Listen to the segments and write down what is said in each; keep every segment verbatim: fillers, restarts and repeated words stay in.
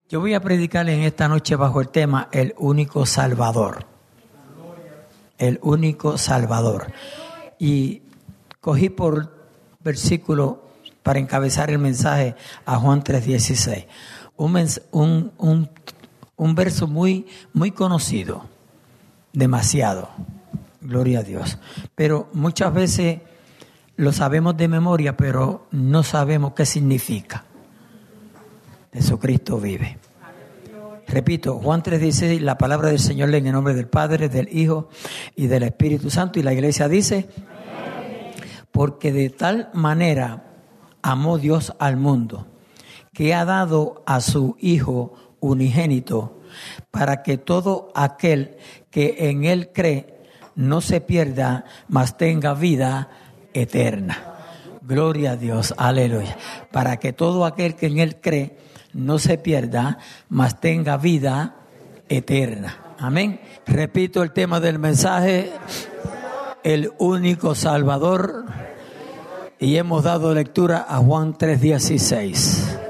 Yo voy a predicarle en esta noche bajo el tema el único Salvador. El único Salvador. Y cogí por versículo para encabezar el mensaje a Juan tres dieciséis. Un, mens- un, un, un verso muy, muy conocido. Demasiado. Gloria a Dios. Pero muchas veces lo sabemos de memoria, pero no sabemos qué significa. Jesucristo vive. Repito, Juan tres dieciséis, la palabra del Señor en el nombre del Padre, del Hijo y del Espíritu Santo. Y la iglesia dice, porque de tal manera amó Dios al mundo, que ha dado a su Hijo unigénito, para que todo aquel que en Él cree no se pierda, mas tenga vida eterna. Gloria a Dios, aleluya. Para que todo aquel que en Él cree no se pierda, mas tenga vida eterna. Amén. Repito el tema del mensaje, el único Salvador. Y hemos dado lectura a Juan tres dieciséis.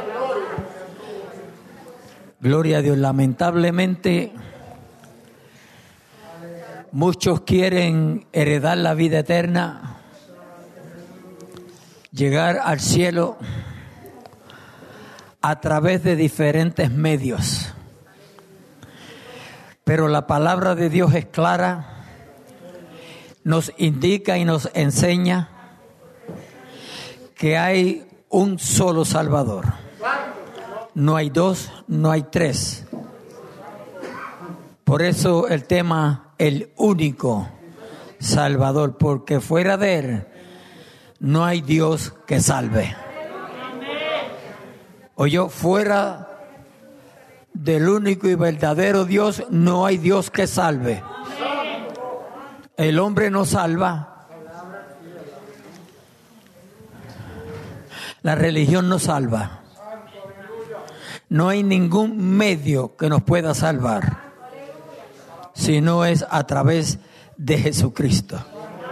Gloria a Dios. Lamentablemente, muchos quieren heredar la vida eterna, llegar al cielo a través de diferentes medios. Pero la palabra de Dios es clara, nos indica y nos enseña que hay un solo Salvador. No hay dos, no hay tres. Por eso el tema, el único Salvador, porque fuera de Él no hay Dios que salve. Oyó, fuera del único y verdadero Dios no hay Dios que salve. El hombre no salva. La religión no salva. No hay ningún medio que nos pueda salvar, si no es a través de Jesucristo.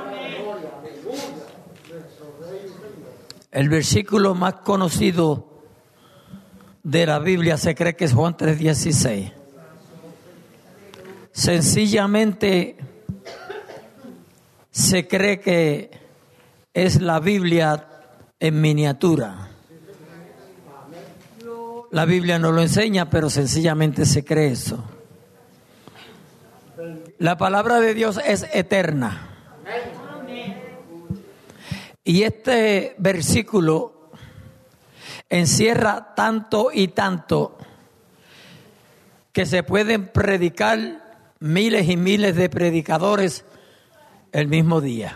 El versículo más conocido de la Biblia se cree que es Juan tres dieciséis. Sencillamente se cree que es la Biblia en miniatura. La Biblia no lo enseña, pero sencillamente se cree eso. La palabra de Dios es eterna. Y este versículo encierra tanto y tanto que se pueden predicar miles y miles de predicadores el mismo día.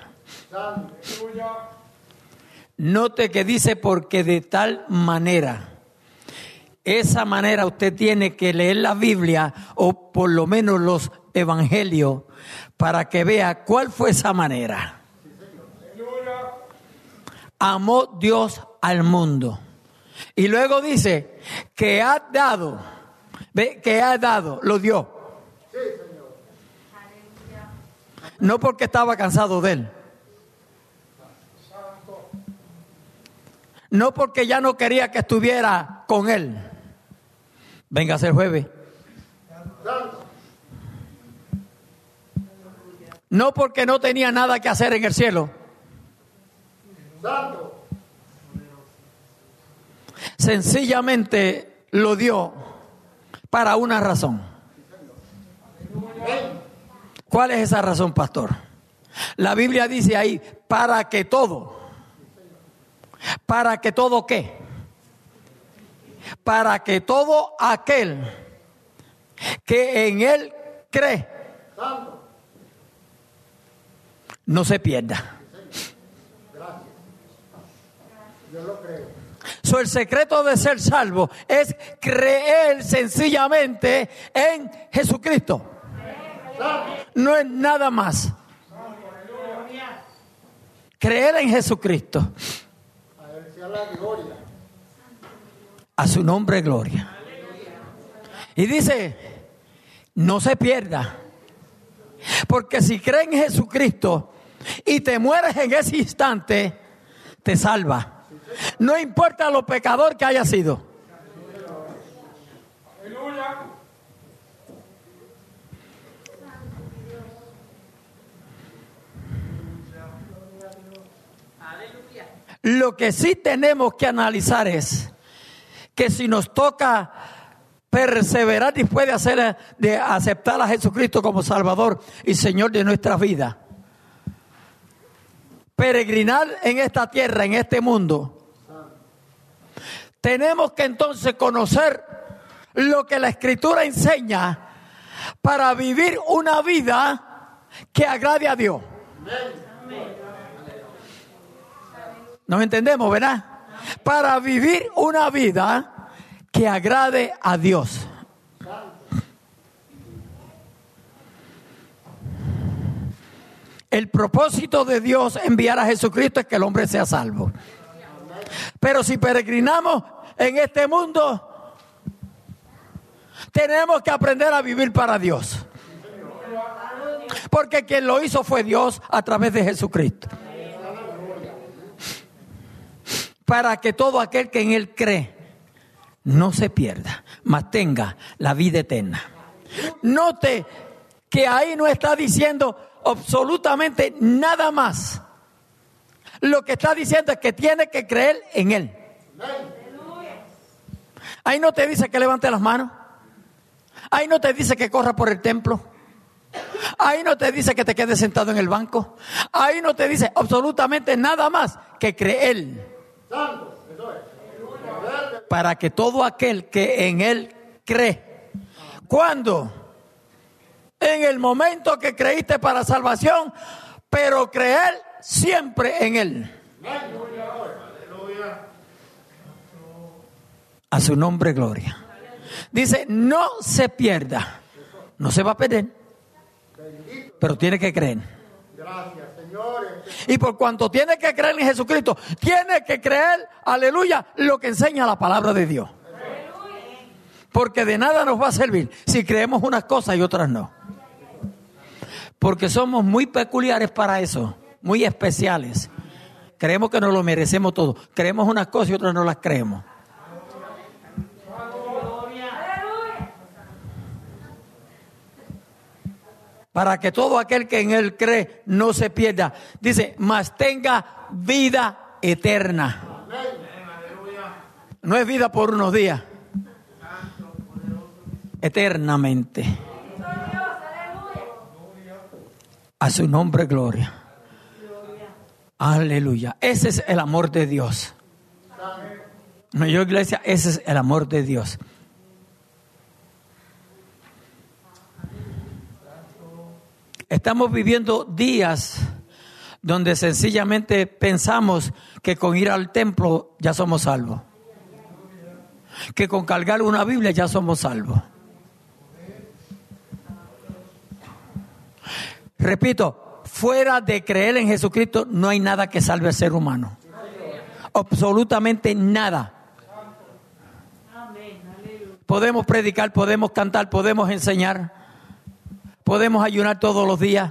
Note que dice porque de tal manera. Esa manera usted tiene que leer la Biblia o por lo menos los evangelios para que vea cuál fue esa manera. Amó Dios al mundo. Y luego dice que ha dado, ve, que ha dado, lo dio. No porque estaba cansado de él. No porque ya no quería que estuviera con él. Venga a ser jueves. No porque no tenía nada que hacer en el cielo. Sencillamente lo dio para una razón. ¿Cuál es esa razón, pastor? La Biblia dice ahí, para que todo. ¿Para que todo qué? Para que todo aquel que en Él cree no se pierda. So, el secreto de ser salvo es creer sencillamente en Jesucristo. No es nada más. Creer en Jesucristo. A su nombre gloria. Y dice, no se pierda. Porque si crees en Jesucristo y te mueres en ese instante, te salva. No importa lo pecador que haya sido. Lo que sí tenemos que analizar es que si nos toca perseverar después de hacer, de aceptar a Jesucristo como Salvador y Señor de nuestra vida, peregrinar en esta tierra, en este mundo, tenemos que entonces conocer lo que la Escritura enseña para vivir una vida que agrade a Dios. ¿Nos entendemos, verdad? Para vivir una vida que agrade a Dios. El propósito de Dios enviar a Jesucristo es que el hombre sea salvo. Pero si peregrinamos en este mundo, tenemos que aprender a vivir para Dios. Porque quien lo hizo fue Dios a través de Jesucristo. Para que todo aquel que en Él cree no se pierda, mas tenga la vida eterna. Note que ahí no está diciendo absolutamente nada más. Lo que está diciendo es que tiene que creer en Él. Ahí no te dice que levante las manos. Ahí no te dice que corra por el templo. Ahí no te dice que te quedes sentado en el banco. Ahí no te dice absolutamente nada más que creer. Para que todo aquel que en Él cree. ¿Cuándo? En el momento que creíste para salvación, pero creer siempre en Él. A su nombre gloria. Dice, no se pierda. No se va a perder, pero tiene que creer. Gracias, señores. Y por cuanto tiene que creer en Jesucristo, tiene que creer, aleluya, lo que enseña la palabra de Dios. Porque de nada nos va a servir si creemos unas cosas y otras no. Porque somos muy peculiares para eso, muy especiales. Creemos que nos lo merecemos todo. Creemos unas cosas y otras no las creemos. Para que todo aquel que en Él cree no se pierda. Dice, mas tenga vida eterna. No es vida por unos días. Eternamente. A su nombre gloria. Aleluya. Ese es el amor de Dios. No, yo, iglesia, ese es el amor de Dios. Estamos viviendo días donde sencillamente pensamos que con ir al templo ya somos salvos. Que con cargar una Biblia ya somos salvos. Repito, fuera de creer en Jesucristo no hay nada que salve al ser humano. Absolutamente nada. Podemos predicar, podemos cantar, podemos enseñar. Podemos ayunar todos los días.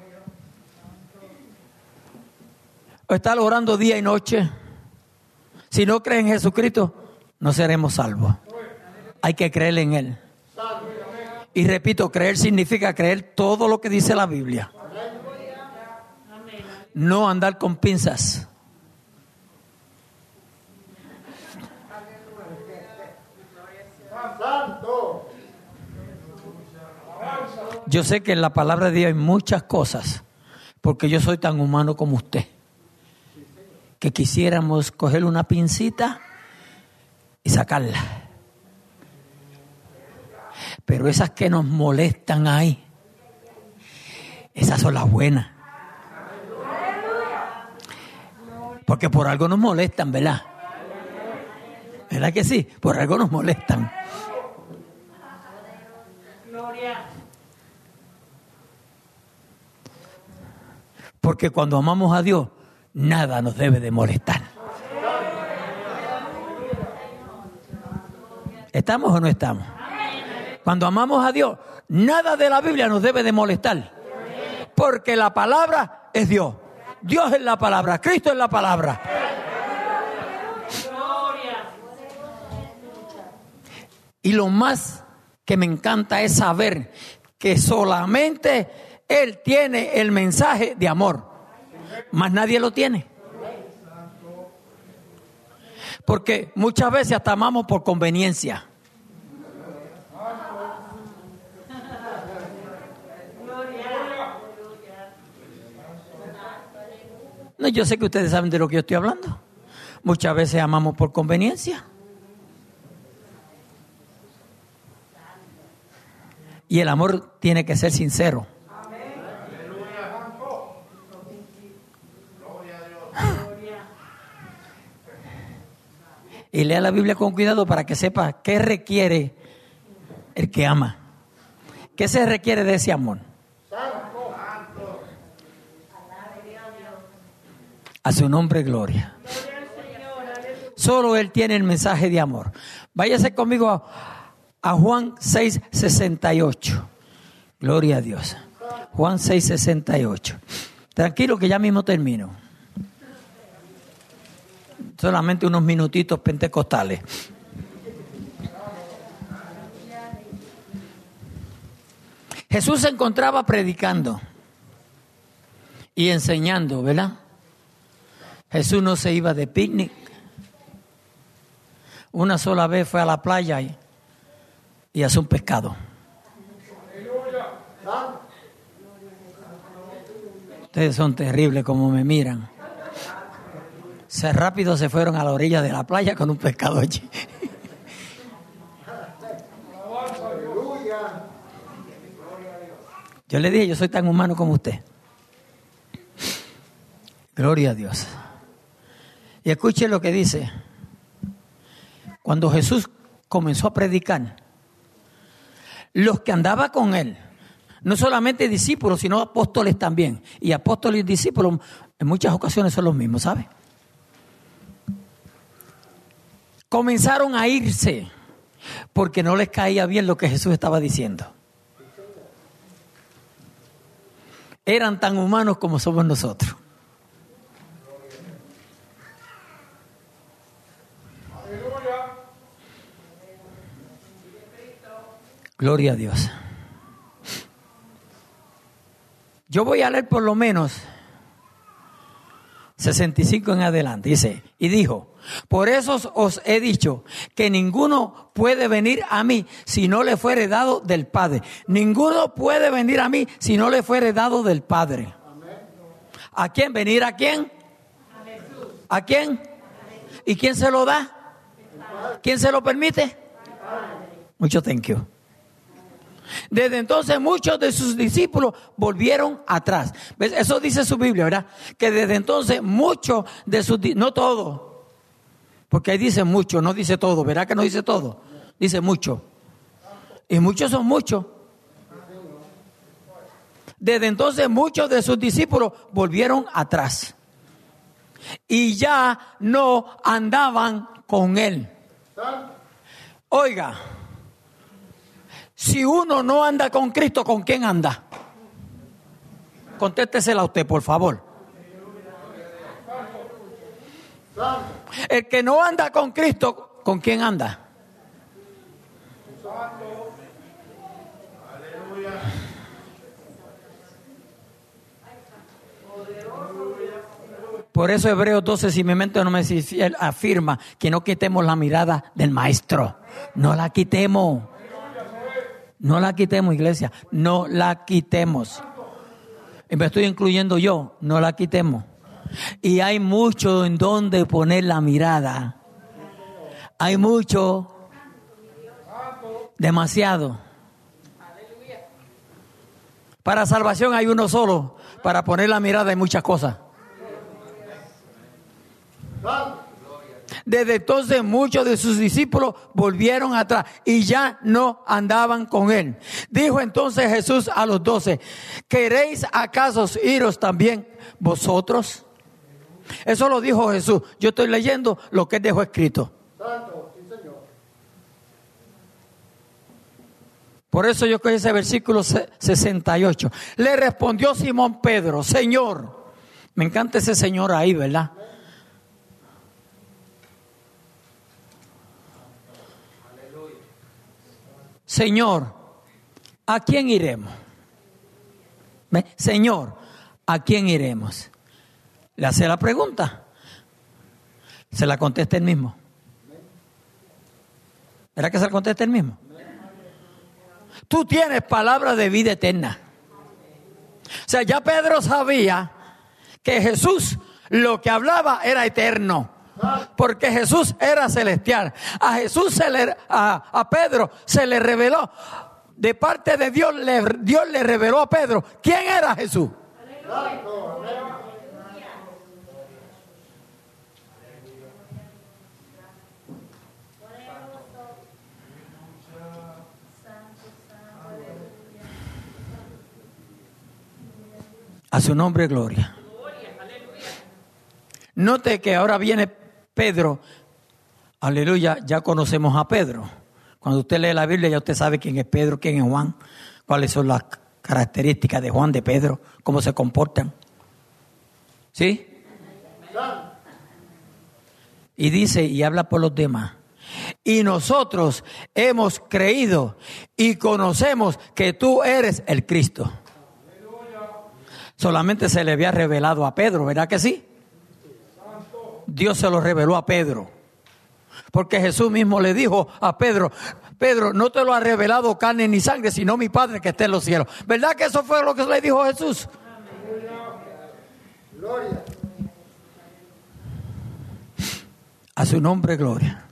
O estar orando día y noche. Si no crees en Jesucristo, no seremos salvos. Hay que creer en Él. Y repito, creer significa creer todo lo que dice la Biblia. No andar con pinzas. Yo sé que en la palabra de Dios hay muchas cosas, porque yo soy tan humano como usted, que quisiéramos coger una pincita y sacarla. Pero esas que nos molestan ahí, esas son las buenas. Porque por algo nos molestan, ¿verdad? ¿Verdad que sí? Por algo nos molestan. Porque cuando amamos a Dios, nada nos debe de molestar. ¿Estamos o no estamos? Cuando amamos a Dios, nada de la Biblia nos debe de molestar. Porque la palabra es Dios. Dios es la palabra. Cristo es la palabra. Y lo más que me encanta es saber que solamente Él tiene el mensaje de amor, más nadie lo tiene. Porque muchas veces hasta amamos por conveniencia. No, yo sé que ustedes saben de lo que yo estoy hablando. Muchas veces amamos por conveniencia. Y el amor tiene que ser sincero. Y lea la Biblia con cuidado para que sepa qué requiere el que ama. ¿Qué se requiere de ese amor? A su nombre gloria. Solo Él tiene el mensaje de amor. Váyase conmigo a, a Juan seis sesenta y ocho. Gloria a Dios. Juan seis sesenta y ocho. Tranquilo que ya mismo termino. Solamente unos minutitos pentecostales. Jesús se encontraba predicando y enseñando, ¿verdad? Jesús no se iba de picnic. Una sola vez fue a la playa y, y hace un pescado. Ustedes son terribles como me miran. Se rápido se fueron a la orilla de la playa con un pescado allí. Yo le dije, yo soy tan humano como usted. Gloria a Dios. Y escuche lo que dice. Cuando Jesús comenzó a predicar, los que andaban con Él, no solamente discípulos, sino apóstoles también. Y apóstoles y discípulos en muchas ocasiones son los mismos, ¿sabe? Comenzaron a irse porque no les caía bien lo que Jesús estaba diciendo. Eran tan humanos como somos nosotros. Gloria a Dios. Yo voy a leer por lo menos sesenta y cinco en adelante. Dice, y dijo, por eso os he dicho que ninguno puede venir a mí si no le fuere dado del Padre. Ninguno puede venir a mí si no le fuere dado del Padre. ¿A quién? ¿Venir a quién? ¿A quién? ¿Y quién se lo da? ¿Quién se lo permite? Mucho thank you. Desde entonces muchos de sus discípulos volvieron atrás. ¿Ves? Eso dice su Biblia, ¿verdad? Que desde entonces muchos de sus, no todos, porque ahí dice mucho, no dice todo, ¿verdad que no dice todo? Dice mucho. Y muchos son muchos. Desde entonces muchos de sus discípulos volvieron atrás. Y ya no andaban con Él. Oiga. Si uno no anda con Cristo, ¿con quién anda? Contéstesela a usted, por favor. El que no anda con Cristo, ¿con quién anda? Por eso Hebreos doce, si mi mente no me es fiel, afirma que no quitemos la mirada del Maestro. No la quitemos. No la quitemos, iglesia, no la quitemos. Y me estoy incluyendo yo, no la quitemos. Y hay mucho en donde poner la mirada. Hay mucho, demasiado. Para salvación hay uno solo, para poner la mirada hay muchas cosas. Desde entonces muchos de sus discípulos volvieron atrás y ya no andaban con Él. Dijo entonces Jesús a los doce, ¿queréis acaso iros también vosotros? Eso lo dijo Jesús. Yo estoy leyendo lo que Él dejó escrito. Por eso yo cogí ese versículo sesenta y ocho. Le respondió Simón Pedro, Señor. Me encanta ese Señor ahí, ¿verdad? Señor, ¿a quién iremos? ¿Ve? Señor, ¿a quién iremos? Le hace la pregunta. Se la contesta él mismo. ¿Verdad que se la contesta él mismo? Tú tienes palabra de vida eterna. O sea, ya Pedro sabía que Jesús lo que hablaba era eterno, porque Jesús era celestial. A Jesús se le, a, a Pedro se le reveló de parte de Dios. Le, Dios le reveló a Pedro quién era Jesús. A su nombre, gloria. Note que ahora viene Pedro. Aleluya, ya conocemos a Pedro. Cuando usted lee la Biblia ya usted sabe quién es Pedro, quién es Juan, cuáles son las características de Juan, de Pedro, cómo se comportan. ¿Sí? Y dice, y habla por los demás. Y nosotros hemos creído y conocemos que tú eres el Cristo. Solamente se le había revelado a Pedro, ¿verdad que sí? Dios se lo reveló a Pedro. Porque Jesús mismo le dijo a Pedro, Pedro, no te lo ha revelado carne ni sangre, sino mi Padre que está en los cielos. ¿Verdad que eso fue lo que le dijo Jesús? Gloria. A su nombre, gloria.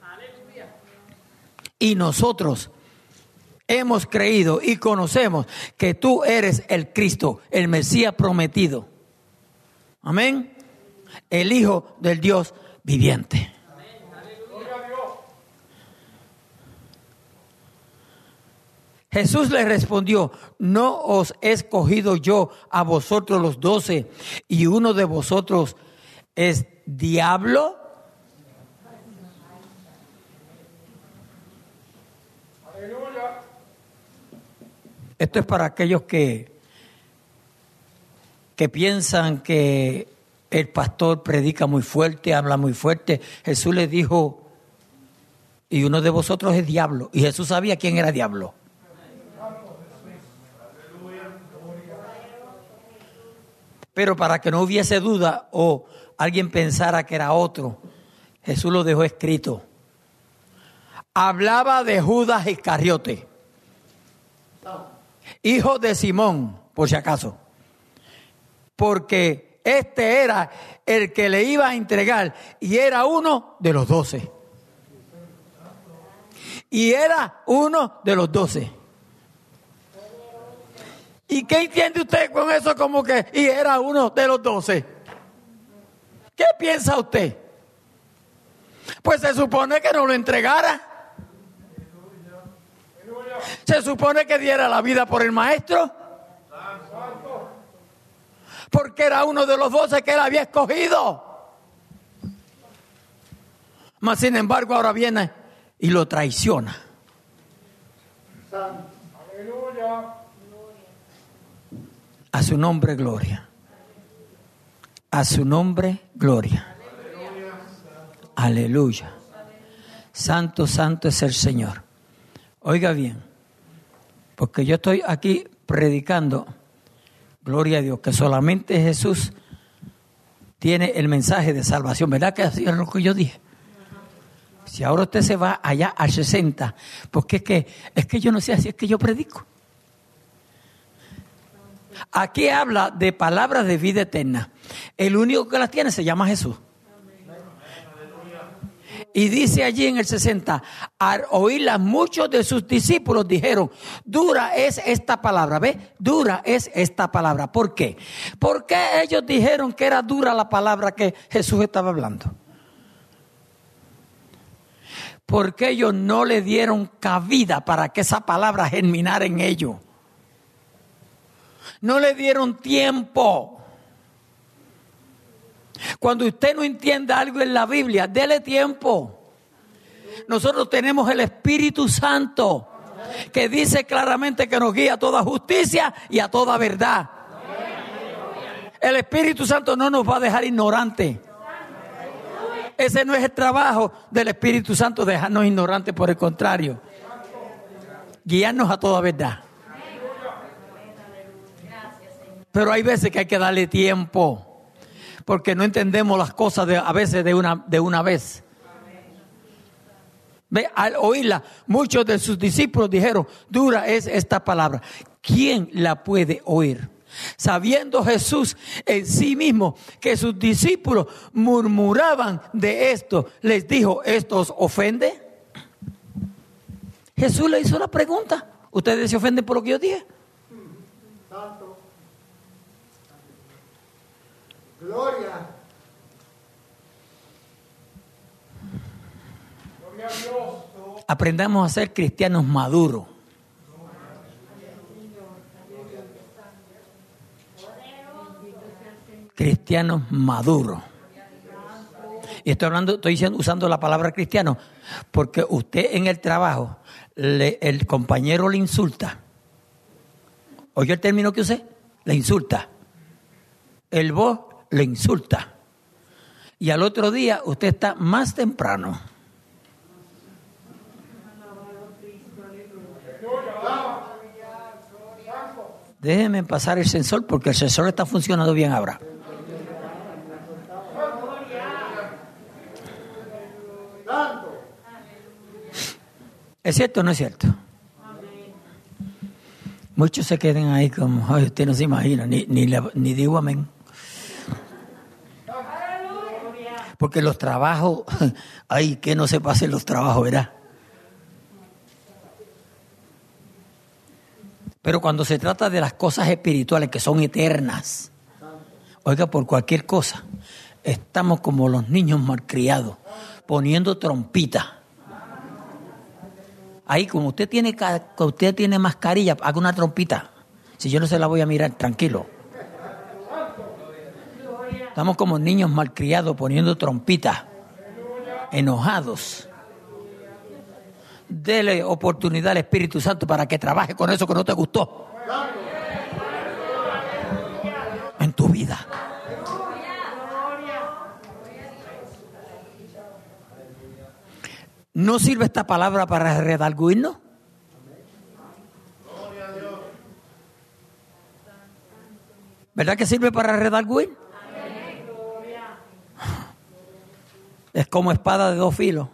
Y nosotros hemos creído y conocemos que tú eres el Cristo, el Mesías prometido. Amén. El Hijo del Dios viviente. Jesús le respondió, ¿no os he escogido yo a vosotros los doce y uno de vosotros es diablo? Esto es para aquellos que, que piensan que el pastor predica muy fuerte, habla muy fuerte. Jesús les dijo, y uno de vosotros es diablo. Y Jesús sabía quién era diablo. Pero para que no hubiese duda o alguien pensara que era otro, Jesús lo dejó escrito. Hablaba de Judas Iscariote, hijo de Simón, por si acaso. Porque este era el que le iba a entregar y era uno de los doce. Y era uno de los doce. ¿Y qué entiende usted con eso como que y era uno de los doce? ¿Qué piensa usted? Pues se supone que no lo entregara. Se supone que diera la vida por el maestro. Porque era uno de los doce que él había escogido. Mas sin embargo ahora viene y lo traiciona. Aleluya. A su nombre, gloria. A su nombre, gloria. Aleluya. Santo, santo es el Señor. Oiga bien, porque yo estoy aquí predicando, gloria a Dios, que solamente Jesús tiene el mensaje de salvación. ¿Verdad que así es lo que yo dije? Si ahora usted se va allá al sesenta, porque es que, es que yo no sé, así es que yo predico. Aquí habla de palabras de vida eterna. El único que las tiene se llama Jesús. Y dice allí en el sesenta, al oírlas muchos de sus discípulos dijeron, dura es esta palabra. ¿Ve? Dura es esta palabra. ¿Por qué? ¿Por qué ellos dijeron que era dura la palabra que Jesús estaba hablando? Porque ellos no le dieron cabida para que esa palabra germinara en ellos. No le dieron tiempo. Cuando usted no entienda algo en la Biblia, dele tiempo. Nosotros tenemos el Espíritu Santo que dice claramente que nos guía a toda justicia y a toda verdad. El Espíritu Santo no nos va a dejar ignorantes. Ese no es el trabajo del Espíritu Santo, dejarnos ignorantes, por el contrario. guiarnos a toda verdad. Pero hay veces que hay que darle tiempo, porque no entendemos las cosas de, a veces de una, de una vez. Ve, al oírla, muchos de sus discípulos dijeron, dura es esta palabra. ¿Quién la puede oír? Sabiendo Jesús en sí mismo que sus discípulos murmuraban de esto, les dijo, ¿esto os ofende? Jesús le hizo la pregunta, ¿ustedes se ofenden por lo que yo dije? Santo. Gloria. Gloria a Dios. Aprendamos a ser cristianos maduros. Cristianos maduros. Y estoy hablando, estoy diciendo, usando la palabra cristiano, porque usted en el trabajo, le, el compañero le insulta. ¿Oyó el término que usé? Le insulta. El vos le insulta. Y al otro día usted está más temprano. Déjenme pasar el sensor porque el sensor está funcionando bien ahora. ¿Es cierto o no es cierto? Muchos se quedan ahí como, ay, usted no se imagina, ni, ni, ni digo amén. Porque los trabajos, ay, que no se pasen los trabajos, ¿verdad? Pero cuando se trata de las cosas espirituales que son eternas, oiga, por cualquier cosa, estamos como los niños malcriados, poniendo trompita. Ahí, como usted tiene, usted tiene mascarilla, haga una trompita. Si yo no se la voy a mirar, tranquilo. Estamos como niños malcriados poniendo trompita, enojados. Dele oportunidad al Espíritu Santo para que trabaje con eso que no te gustó en tu vida. ¿No sirve esta palabra para redarguirnos? ¿Verdad que sirve para redarguir? Es como espada de dos filos.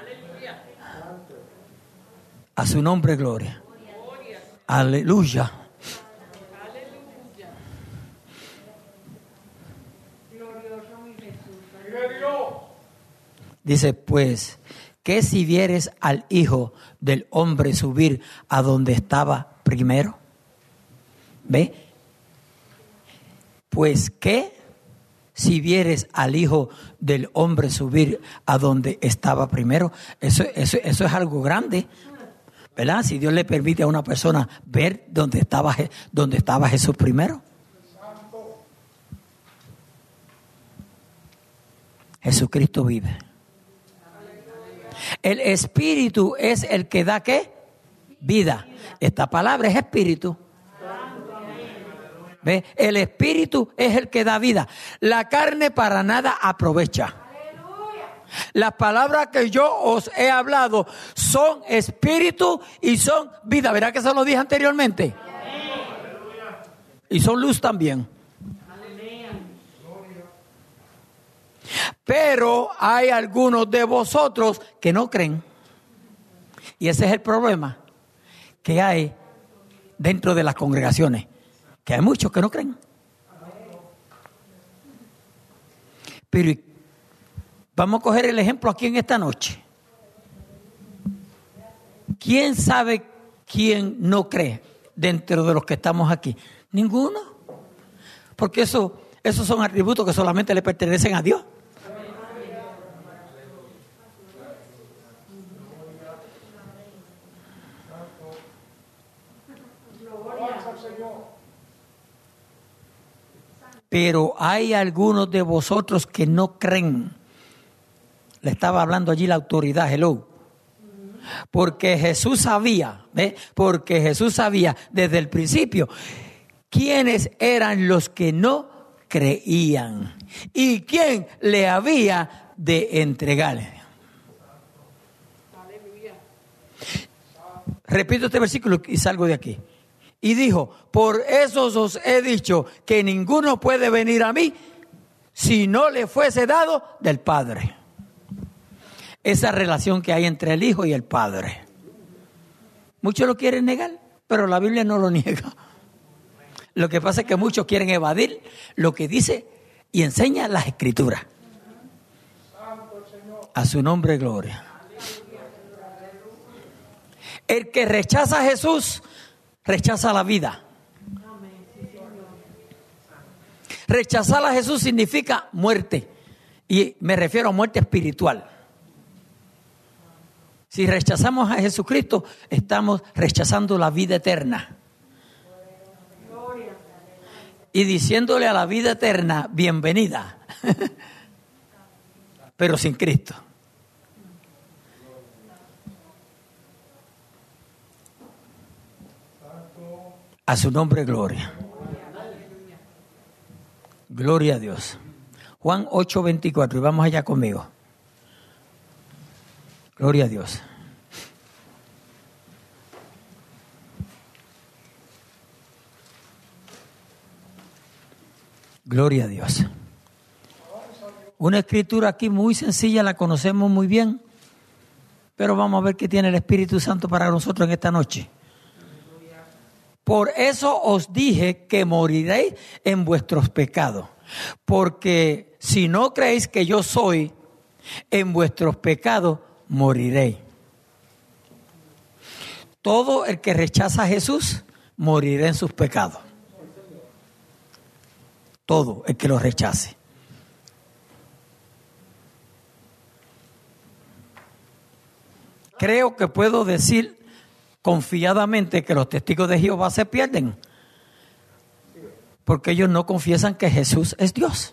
A su nombre, gloria. Aleluya. Dice, pues, ¿qué si vieres al Hijo del Hombre subir a donde estaba primero? ¿Ve? Pues, ¿qué si vieres al Hijo del Hombre subir a donde estaba primero? Eso, eso, eso es algo grande, ¿verdad? Si Dios le permite a una persona ver dónde estaba, dónde estaba Jesús primero. Jesucristo vive. El Espíritu es el que da ¿qué? Vida. Esta palabra es Espíritu. ¿Ve? El Espíritu es el que da vida. La carne para nada aprovecha. Las palabras que yo os he hablado son espíritu y son vida. ¿Verdad que se lo dije anteriormente? Y son luz también. Pero hay algunos de vosotros que no creen. Y ese es el problema que hay dentro de las congregaciones. Que hay muchos que no creen. Pero vamos a coger el ejemplo aquí en esta noche. ¿Quién sabe quién no cree dentro de los que estamos aquí? Ninguno. Porque eso, esos son atributos que solamente le pertenecen a Dios. Pero hay algunos de vosotros que no creen. Le estaba hablando allí la autoridad, hello. Porque Jesús sabía, ¿ve? Porque Jesús sabía desde el principio quiénes eran los que no creían y quién le había de entregarle. repito este versículo y salgo de aquí. Y dijo, por eso os he dicho que ninguno puede venir a mí si no le fuese dado del Padre. Esa relación que hay entre el Hijo y el Padre. Muchos lo quieren negar, pero la Biblia no lo niega. Lo que pasa es que muchos quieren evadir lo que dice y enseña las Escrituras. A su nombre, gloria. El que rechaza a Jesús, rechaza la vida. Rechazar a Jesús significa muerte. Y me refiero a muerte espiritual. Si rechazamos a Jesucristo, estamos rechazando la vida eterna. Y diciéndole a la vida eterna, bienvenida. Pero sin Cristo. A su nombre, gloria. Gloria a Dios. Juan ocho veinticuatro, y vamos allá conmigo. Gloria a Dios. Gloria a Dios. Una escritura aquí muy sencilla, la conocemos muy bien, pero vamos a ver qué tiene el Espíritu Santo para nosotros en esta noche. Por eso os dije que moriréis en vuestros pecados, porque si no creéis que yo soy, en vuestros pecados moriréis. Todo el que rechaza a Jesús morirá en sus pecados. Todo el que lo rechace. Creo que puedo decir confiadamente que los testigos de Jehová se pierden porque ellos no confiesan que Jesús es Dios.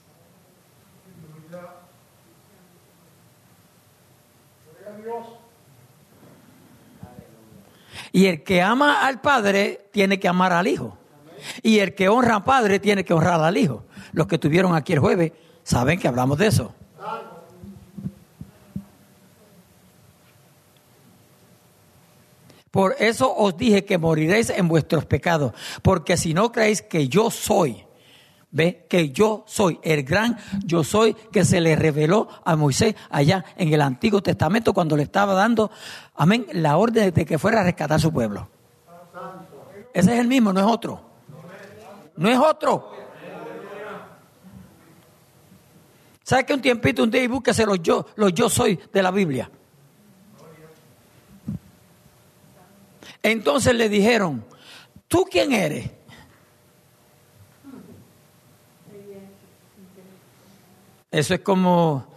Y el que ama al Padre tiene que amar al Hijo. Y el que honra al Padre tiene que honrar al Hijo. Los que estuvieron aquí el jueves saben que hablamos de eso. Por eso os dije que moriréis en vuestros pecados, porque si no creéis que yo soy, ¿ve? Que yo soy el gran yo soy que se le reveló a Moisés allá en el Antiguo Testamento cuando le estaba dando, amén, la orden de que fuera a rescatar a su pueblo. Ese es el mismo, no es otro. No es otro. ¿Sabe que un tiempito, un día y búsquese los yo, los yo soy de la Biblia? Entonces le dijeron, ¿tú quién eres? Eso es como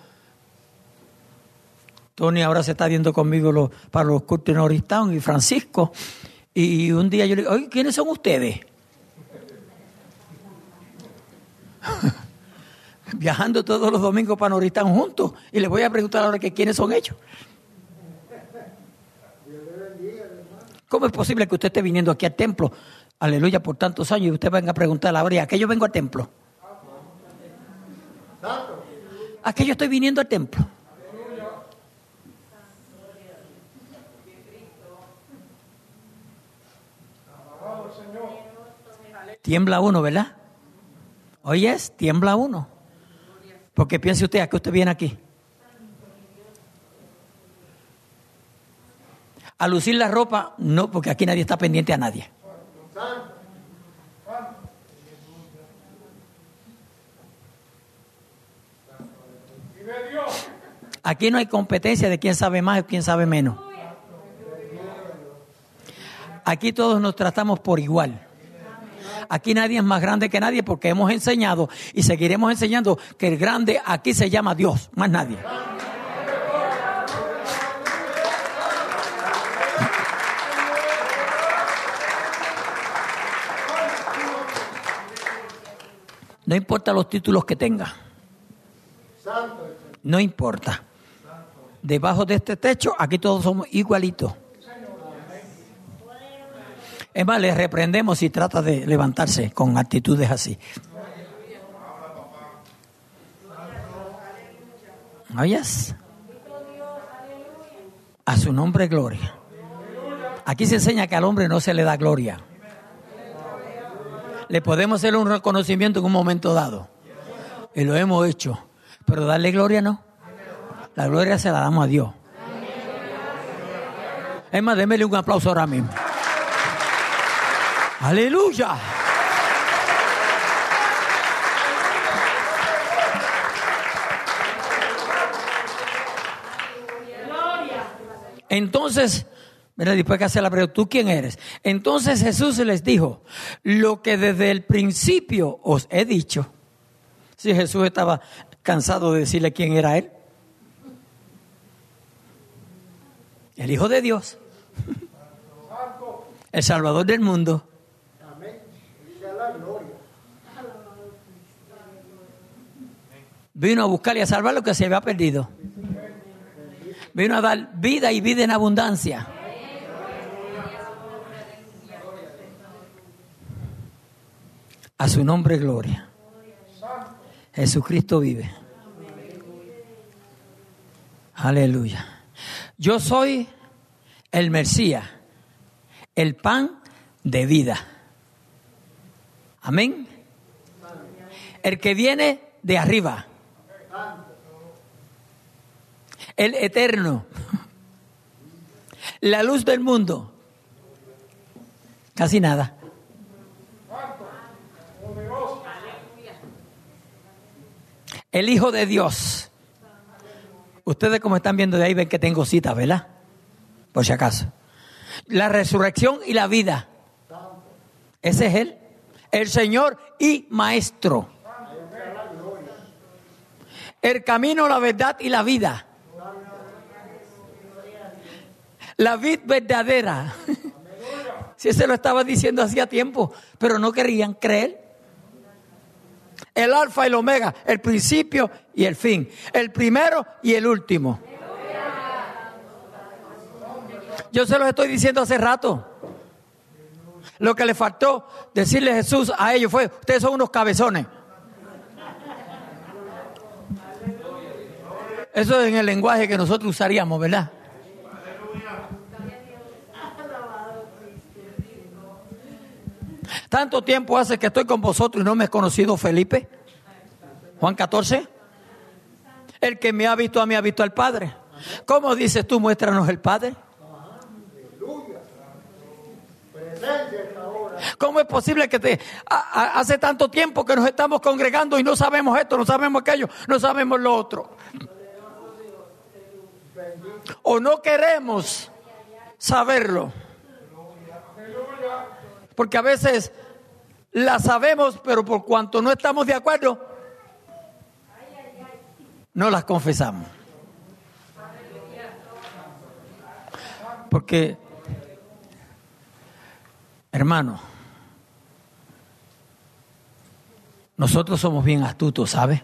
Tony ahora se está viendo conmigo los, para los cultos en Oristown y Francisco. Y un día yo le digo, oye, ¿quiénes son ustedes? Viajando todos los domingos para Oristown juntos. Y les voy a preguntar ahora que quiénes son ellos. ¿Cómo es posible que usted esté viniendo aquí al templo, aleluya, por tantos años, y usted venga a preguntar ahora, ¿y a qué yo vengo al templo? ¿A qué yo estoy viniendo al templo? Tiembla uno, ¿verdad? Oyes, tiembla uno. Porque piense usted, ¿a qué usted viene aquí? A lucir la ropa, no, porque aquí nadie está pendiente a nadie. Aquí no hay competencia de quién sabe más o quién sabe menos. Aquí todos nos tratamos por igual. Aquí nadie es más grande que nadie porque hemos enseñado y seguiremos enseñando que el grande aquí se llama Dios, más nadie. No importa los títulos que tenga. No importa. Debajo de este techo, aquí todos somos igualitos. Es más, le reprendemos si trata de levantarse con actitudes así. ¿Oyes? A su nombre, gloria. Aquí se enseña que al hombre no se le da gloria. Le podemos hacer un reconocimiento en un momento dado. Y lo hemos hecho. Pero darle gloria no. La gloria se la damos a Dios. Es más, démele un aplauso ahora mismo. ¡Aleluya! Entonces, mira, después que hace la pregunta, ¿tú quién eres? Entonces Jesús les dijo, lo que desde el principio os he dicho. Si Jesús estaba cansado de decirle quién era él. El Hijo de Dios. El Salvador del mundo. Vino a buscar y a salvar lo que se había perdido. Vino a dar vida y vida en abundancia. A su nombre gloria. Jesucristo vive. Aleluya. Yo soy el Mesías, el pan de vida. Amén. El que viene de arriba. El eterno. La luz del mundo. Casi nada. El Hijo de Dios. Ustedes como están viendo de ahí ven que tengo citas, ¿verdad? Por si acaso. La resurrección y la vida. Ese es Él. El Señor y Maestro. El camino, la verdad y la vida. La vid verdadera. Si se lo estaba diciendo hacía tiempo, pero no querían creer. El alfa y el omega, el principio y el fin, el primero y el último. Yo se los estoy diciendo hace rato. Lo que le faltó decirle Jesús a ellos fue, ustedes son unos cabezones. Eso es en el lenguaje que nosotros usaríamos, ¿verdad? Tanto tiempo hace que estoy con vosotros y no me he conocido, Felipe. Juan catorce. El que me ha visto a mí ha visto al Padre. ¿Cómo dices tú, muéstranos el Padre? ¿Cómo es posible que te a, a, hace tanto tiempo que nos estamos congregando y no sabemos esto, no sabemos aquello, no sabemos lo otro? O no queremos saberlo. Porque a veces la sabemos, pero por cuanto no estamos de acuerdo, no las confesamos. Porque, hermano, nosotros somos bien astutos, ¿sabe?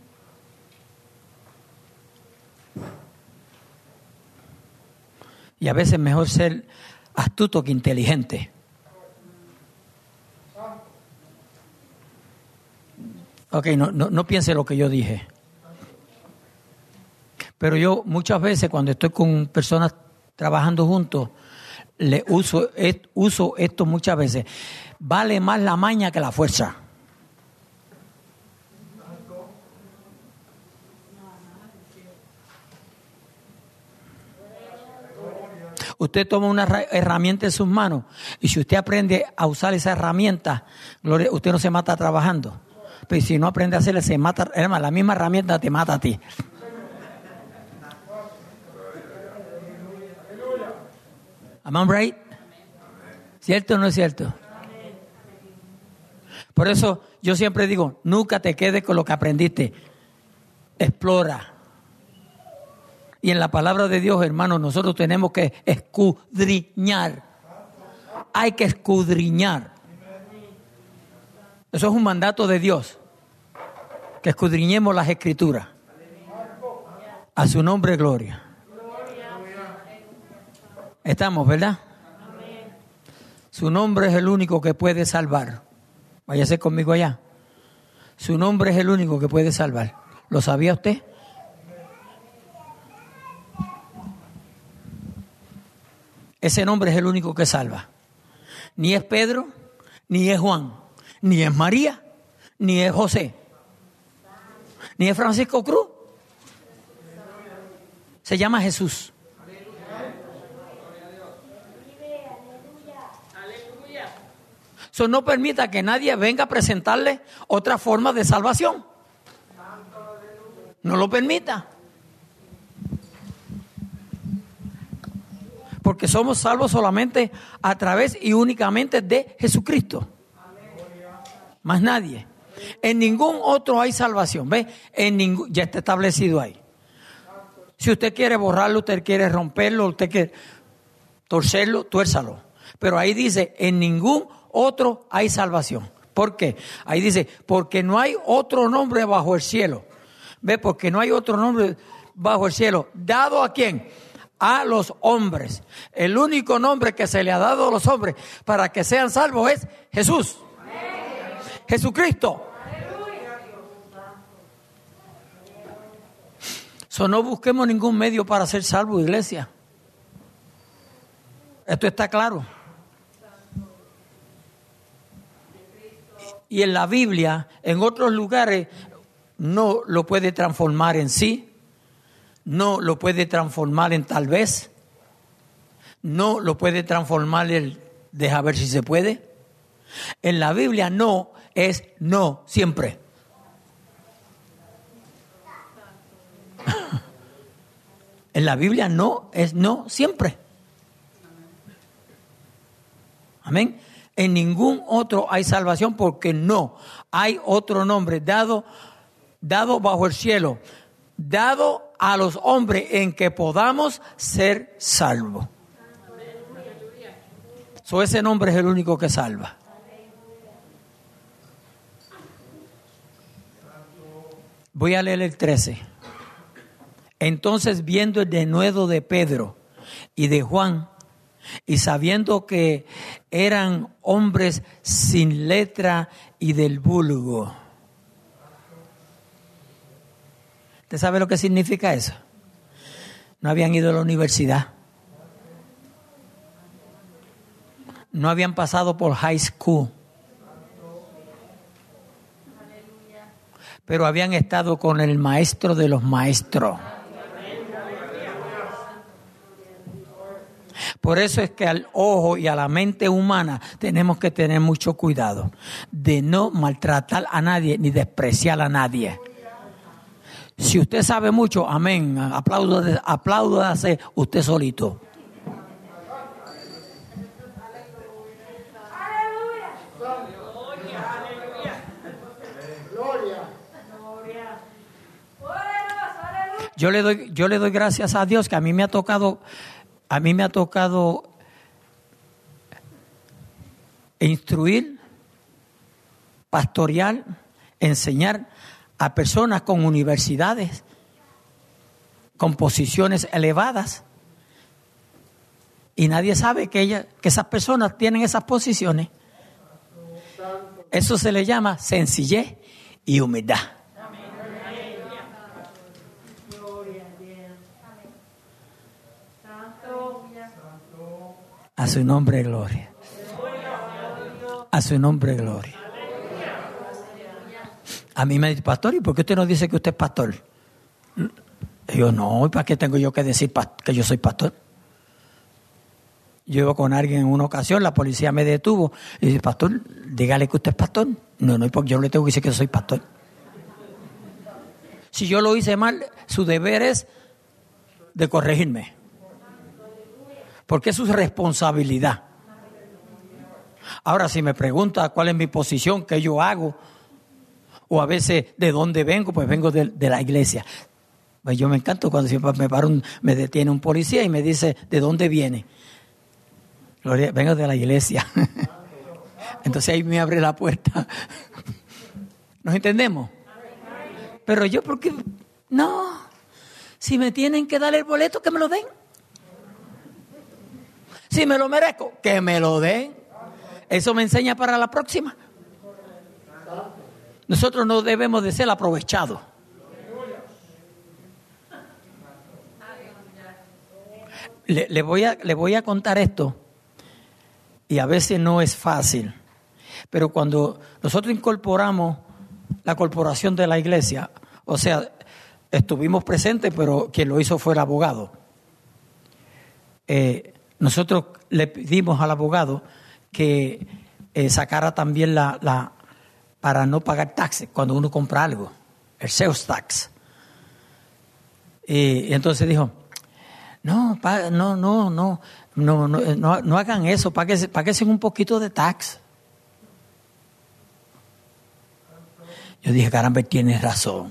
Y a veces es mejor ser astuto que inteligente. Ok, no, no, no piense lo que yo dije. Pero yo muchas veces cuando estoy con personas trabajando juntos, le uso, et, uso esto muchas veces. Vale más la maña que la fuerza. Usted toma una herramienta en sus manos y si usted aprende a usar esa herramienta, usted no se mata trabajando. Pero si no aprende a hacerla, se mata. Hermano, la misma herramienta te mata a ti. Am I right? ¿Cierto o no es cierto? Por eso yo siempre digo, nunca te quedes con lo que aprendiste. Explora. Y en la palabra de Dios, hermano, nosotros tenemos que escudriñar. Hay que escudriñar. Eso es un mandato de Dios. Que escudriñemos las Escrituras. A su nombre, gloria. Estamos, ¿verdad? Su nombre es el único que puede salvar. Váyase conmigo allá. Su nombre es el único que puede salvar. ¿Lo sabía usted? Ese nombre es el único que salva. Ni es Pedro, ni es Juan, ni es María, ni es José, ni es Francisco Cruz. Se llama Jesús. Eso no permita que nadie venga a presentarle otra forma de salvación. No lo permita. Porque somos salvos solamente a través y únicamente de Jesucristo. Más nadie. En ningún otro hay salvación. ¿Ve? En ningún, ya está establecido ahí. Si usted quiere borrarlo, usted quiere romperlo, usted quiere torcerlo, tuérzalo. Pero ahí dice, en ningún otro hay salvación. ¿Por qué? Ahí dice, porque no hay otro nombre bajo el cielo. ¿Ve? Porque no hay otro nombre bajo el cielo. ¿Dado a quién? A los hombres. El único nombre que se le ha dado a los hombres para que sean salvos es Jesús. Amén. Jesucristo. So, no busquemos ningún medio para ser salvos, iglesia. Esto está claro. Y en la Biblia, en otros lugares, no lo puede transformar en sí, no lo puede transformar en tal vez, no lo puede transformar en deja ver si se puede. En la Biblia no es no siempre. En la Biblia no es no siempre. Amén. En ningún otro hay salvación porque no hay otro nombre dado, dado bajo el cielo, dado a los hombres en que podamos ser salvos. So, ese nombre es el único que salva. Voy a leer el trece. Entonces, viendo el denuedo de Pedro y de Juan, y sabiendo que eran hombres sin letra y del vulgo. ¿Usted sabe lo que significa eso? No habían ido a la universidad. No habían pasado por high school. Pero habían estado con el maestro de los maestros. Por eso es que al ojo y a la mente humana tenemos que tener mucho cuidado de no maltratar a nadie ni despreciar a nadie. Si usted sabe mucho, amén, apláudase, apláudase usted solito. Yo le doy, yo le doy gracias a Dios que a mí me ha tocado, a mí me ha tocado instruir, pastorear, enseñar a personas con universidades, con posiciones elevadas, y nadie sabe que ella, que esas personas tienen esas posiciones. Eso se le llama sencillez y humildad. A su nombre gloria. A su nombre gloria. A mí me dice, pastor, ¿y por qué usted no dice que usted es pastor? Y yo, no, ¿para qué tengo yo que decir que yo soy pastor? Yo iba con alguien en una ocasión, la policía me detuvo y dice, pastor, dígale que usted es pastor. No, no, porque yo no le tengo que decir que soy pastor. Si yo lo hice mal, su deber es de corregirme. Porque es su responsabilidad. Ahora, si me pregunta cuál es mi posición, qué yo hago, o a veces de dónde vengo, pues vengo de, de la iglesia. Pues yo me encanto cuando siempre me, para un, me detiene un policía y me dice, ¿de dónde viene? Gloria, vengo de la iglesia. Entonces ahí me abre la puerta. ¿Nos entendemos? Pero yo, ¿por qué? No. Si me tienen que dar el boleto, que me lo den. Si me lo merezco, que me lo den. Eso me enseña para la próxima. Nosotros no debemos de ser aprovechados. le, le, voy a, le voy a contar esto, y a veces no es fácil, pero cuando nosotros incorporamos la corporación de la iglesia, o sea, estuvimos presentes, pero quien lo hizo fue el abogado. Eh, nosotros le pedimos al abogado que eh, sacara también la, la, para no pagar taxes cuando uno compra algo, el sales tax. Y, y entonces dijo, no, pa, no, no, no, no, no, no, no hagan eso, páguense, páguense un poquito de tax. Yo dije, caramba, tienes razón.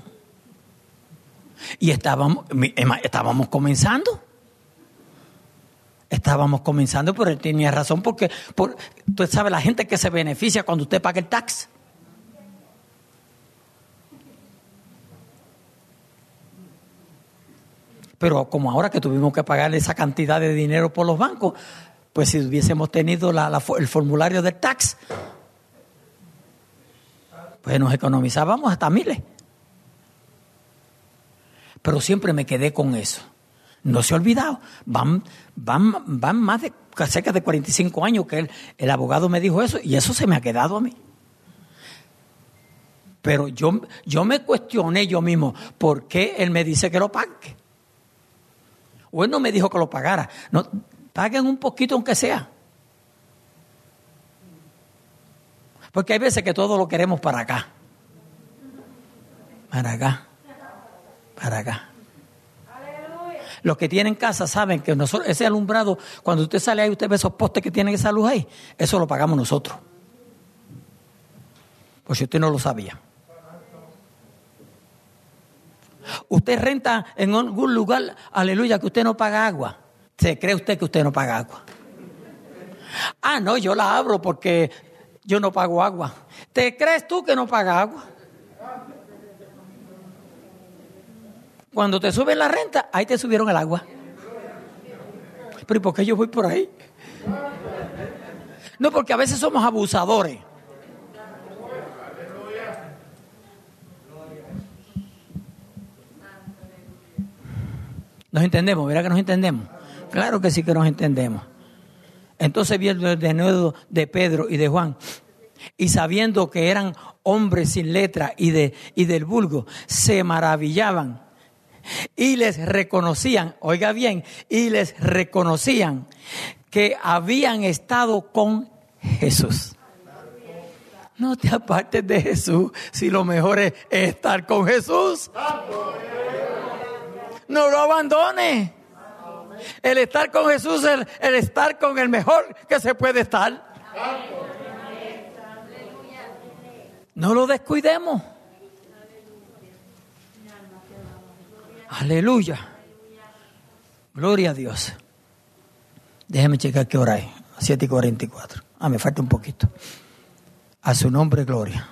Y estábamos, estábamos comenzando. Estábamos comenzando, pero él tenía razón porque, por, tú sabes, la gente que se beneficia cuando usted paga el tax. Pero como ahora que tuvimos que pagar esa cantidad de dinero por los bancos, pues si hubiésemos tenido la, la, el formulario del tax, pues nos economizábamos hasta miles. Pero siempre me quedé con eso. No se ha olvidado. Van, van, van más de cerca de cuarenta y cinco años que el, el abogado me dijo eso y eso se me ha quedado a mí. Pero yo, yo me cuestioné yo mismo, ¿por qué él me dice que lo pague? O él no me dijo que lo pagara. No, paguen un poquito aunque sea. Porque hay veces que todo lo queremos para acá. Para acá. Para acá. Los que tienen casa saben que nosotros, ese alumbrado, cuando usted sale ahí, usted ve esos postes que tienen esa luz ahí, eso lo pagamos nosotros. Por si usted no lo sabía. Usted renta en algún lugar, aleluya, que usted no paga agua. ¿Se cree usted que usted no paga agua? Ah, no, yo la abro porque yo no pago agua. ¿Te crees tú que no paga agua? Cuando te suben la renta, ahí te subieron el agua. Pero ¿y por qué yo voy por ahí? No, porque a veces somos abusadores. ¿Nos entendemos? ¿Verdad que nos entendemos? Claro que sí que nos entendemos. Entonces vi el denuedo de Pedro y de Juan. Y sabiendo que eran hombres sin letra y, de, y del vulgo, se maravillaban. Y les reconocían, oiga bien, y les reconocían que habían estado con Jesús. No te apartes de Jesús si lo mejor es estar con Jesús. No lo abandones. El estar con Jesús es el, el estar con el mejor que se puede estar. No lo descuidemos. Aleluya. Gloria a Dios. Déjeme checar qué hora es. siete y cuarenta y cuatro. Ah, me falta un poquito. A su nombre, gloria.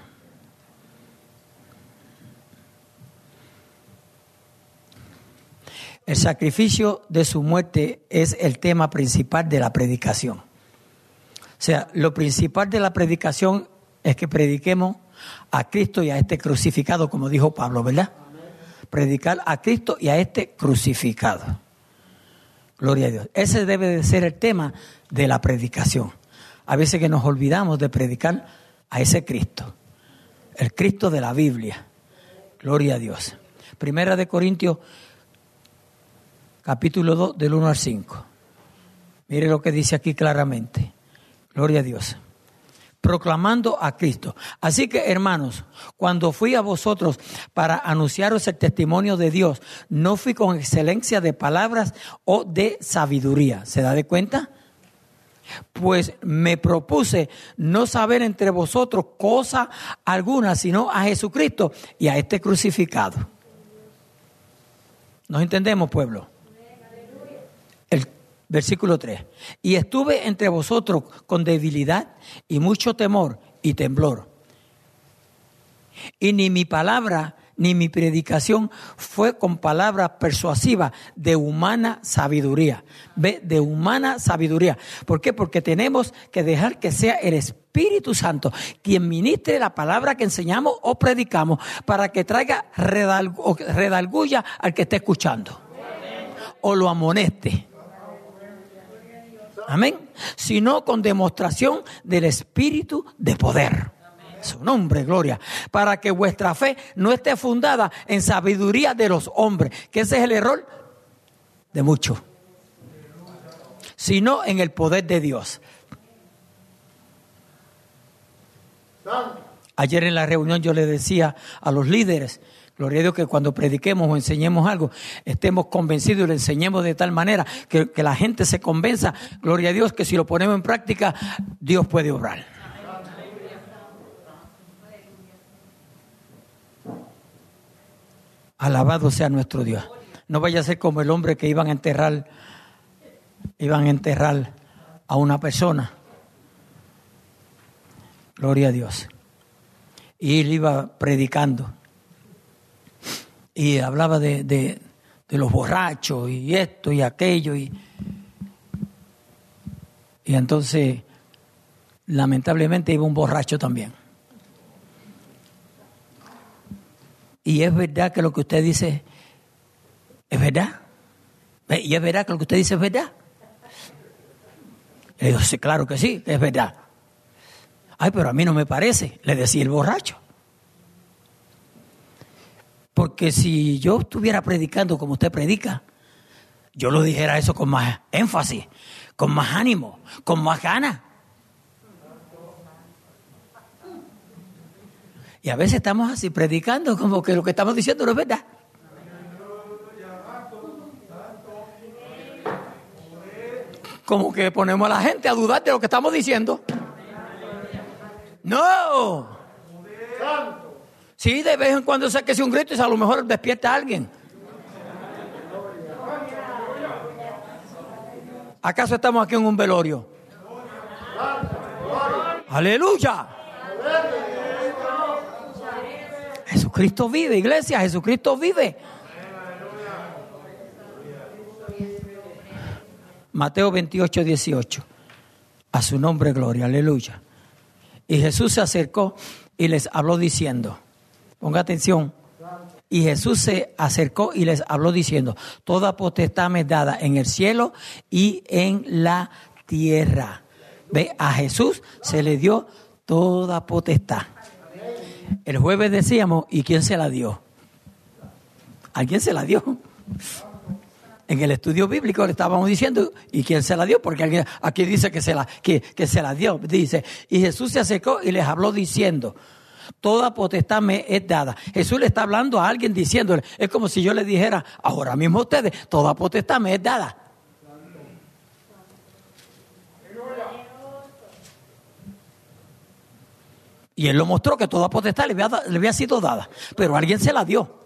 El sacrificio de su muerte es el tema principal de la predicación. O sea, lo principal de la predicación es que prediquemos a Cristo y a este crucificado, como dijo Pablo, ¿verdad? Predicar a Cristo y a este crucificado. Gloria a Dios. Ese debe de ser el tema de la predicación. A veces que nos olvidamos de predicar a ese Cristo, el Cristo de la Biblia. Gloria a Dios. Primera de Corintios, capítulo dos, del uno al cinco. Mire lo que dice aquí claramente. Gloria a Dios. Proclamando a Cristo. Así que, hermanos, cuando fui a vosotros para anunciaros el testimonio de Dios, no fui con excelencia de palabras o de sabiduría. ¿Se da de cuenta? Pues me propuse no saber entre vosotros cosa alguna, sino a Jesucristo y a este crucificado. ¿Nos entendemos, pueblo? El versículo tres. Y estuve entre vosotros con debilidad y mucho temor y temblor. Y ni mi palabra ni mi predicación fue con palabras persuasivas de humana sabiduría. ¿Ve? De humana sabiduría. ¿Por qué? Porque tenemos que dejar que sea el Espíritu Santo quien ministre la palabra que enseñamos o predicamos para que traiga redalg- redalgulla al que esté escuchando. O lo amoneste. Amén. Sino con demostración del espíritu de poder. Su nombre, gloria. Para que vuestra fe no esté fundada en sabiduría de los hombres, que ese es el error de muchos, sino en el poder de Dios. Ayer en la reunión yo le decía a los líderes, gloria a Dios, que cuando prediquemos o enseñemos algo, estemos convencidos y lo enseñemos de tal manera que, que la gente se convenza, gloria a Dios, que si lo ponemos en práctica, Dios puede obrar. Alabado sea nuestro Dios. No vaya a ser como el hombre que iban a enterrar, iban a enterrar a una persona. Gloria a Dios. Y él iba predicando. Y hablaba de, de, de los borrachos y esto y aquello. Y, y entonces, lamentablemente, iba un borracho también. Y es verdad que lo que usted dice es verdad. Y es verdad que lo que usted dice es verdad. Le digo, sí, claro que sí, es verdad. Ay, pero a mí no me parece, le decía el borracho. Porque si yo estuviera predicando como usted predica, yo lo dijera eso con más énfasis, con más ánimo, con más ganas. Y a veces estamos así predicando como que lo que estamos diciendo no es verdad. Como que ponemos a la gente a dudar de lo que estamos diciendo. No. Sí, de vez en cuando saque un grito y a lo mejor despierta a alguien. ¿Acaso estamos aquí en un velorio? Aleluya. Jesucristo vive, iglesia, Jesucristo vive. Mateo veintiocho, dieciocho. A su nombre, gloria, aleluya. Y Jesús se acercó y les habló diciendo, ponga atención. Y Jesús se acercó y les habló diciendo, toda potestad me es dada en el cielo y en la tierra. Ve, a Jesús se le dio toda potestad. El jueves decíamos, ¿y quién se la dio? ¿Alguien se la dio? En el estudio bíblico le estábamos diciendo, ¿y quién se la dio? Porque alguien aquí dice que se la, que, que se la dio. Dice, y Jesús se acercó y les habló diciendo, toda potestad me es dada. Jesús le está hablando a alguien diciéndole, es como si yo le dijera, ahora mismo a ustedes, toda potestad me es dada. Y él lo mostró que toda potestad le había, le había sido dada, pero alguien se la dio.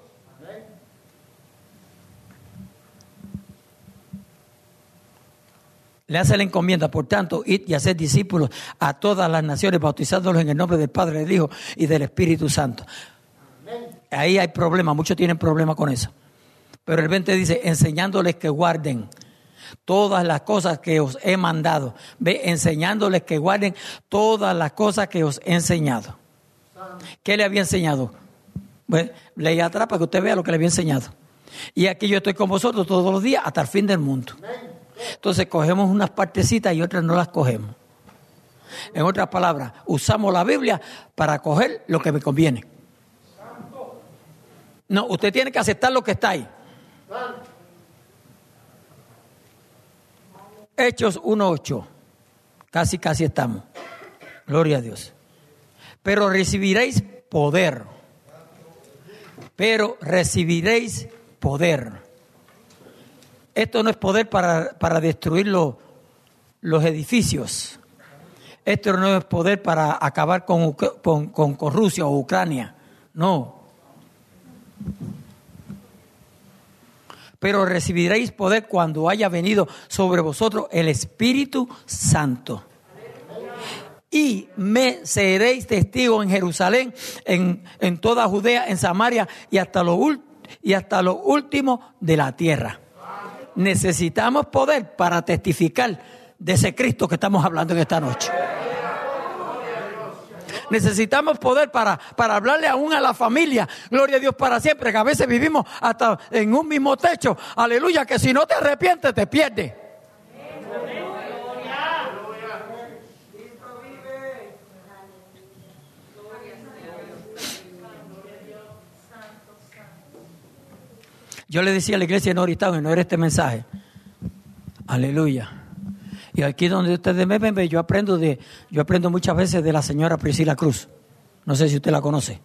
Le hace la encomienda, por tanto, id y hacer discípulos a todas las naciones, bautizándolos en el nombre del Padre, del Hijo y del Espíritu Santo. Ahí hay problema, muchos tienen problema con eso. Pero el veinte dice, enseñándoles que guarden todas las cosas que os he mandado. Ve, enseñándoles que guarden todas las cosas que os he enseñado. ¿Qué le había enseñado? Bueno, leí atrás para que usted vea lo que le había enseñado. Y aquí yo estoy con vosotros todos los días hasta el fin del mundo. Entonces cogemos unas partecitas y otras no las cogemos. En otras palabras, usamos la Biblia para coger lo que me conviene. No, usted tiene que aceptar lo que está ahí. Hechos uno ocho. Casi, casi estamos. Gloria a Dios. Pero recibiréis poder. Pero recibiréis poder. Esto no es poder para, para destruir lo, los edificios. Esto no es poder para acabar con, con, con, con Rusia o Ucrania. No. Pero recibiréis poder cuando haya venido sobre vosotros el Espíritu Santo. Y me seréis testigos en Jerusalén, en, en toda Judea, en Samaria y hasta lo, y hasta lo último de la tierra. Necesitamos poder para testificar de ese Cristo que estamos hablando en esta noche. Necesitamos poder para, para hablarle aún a la familia, gloria a Dios para siempre, que a veces vivimos hasta en un mismo techo, aleluya, que si no te arrepientes te pierdes. Yo le decía a la iglesia en Oristán, y no era este mensaje. Aleluya. Y aquí donde ustedes me ven, yo aprendo de, yo aprendo muchas veces de la señora Priscila Cruz. No sé si usted la conoce.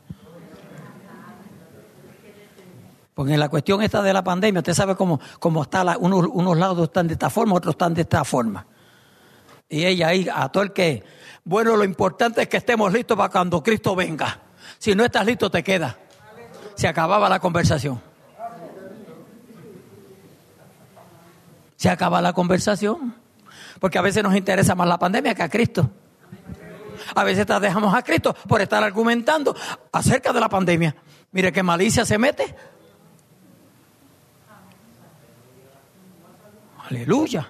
Porque en la cuestión esta de la pandemia, usted sabe cómo, cómo está, la, unos, unos lados están de esta forma, otros están de esta forma. Y ella ahí, a todo el que, bueno, lo importante es que estemos listos para cuando Cristo venga. Si no estás listo, te queda. Se acababa la conversación. Se acaba la conversación. Porque a veces nos interesa más la pandemia que a Cristo. A veces te dejamos a Cristo por estar argumentando acerca de la pandemia. Mire qué malicia se mete. Aleluya.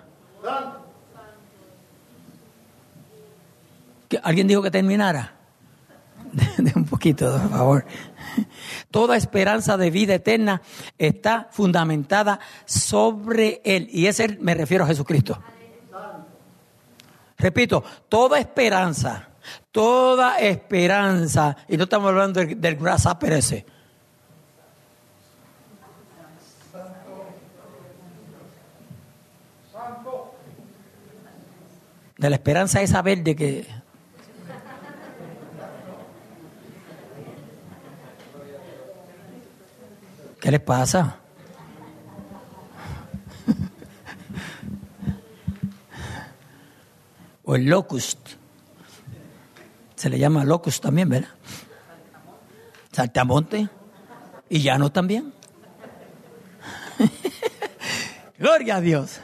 ¿Alguien dijo que terminara? De un poquito, por favor. Toda esperanza de vida eterna está fundamentada sobre Él. Y ese me refiero a Jesucristo. Repito, toda esperanza, toda esperanza, y no estamos hablando del, del grasshopper ese. De la esperanza esa verde que... ¿Qué les pasa? O el locust. Se le llama locust también, ¿verdad? Saltamonte. Y llano también. Gloria a Dios.